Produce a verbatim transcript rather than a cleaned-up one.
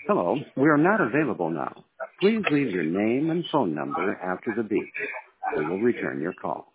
Hello, we are not available now. Please leave your name and phone number after the beep. We will return your call.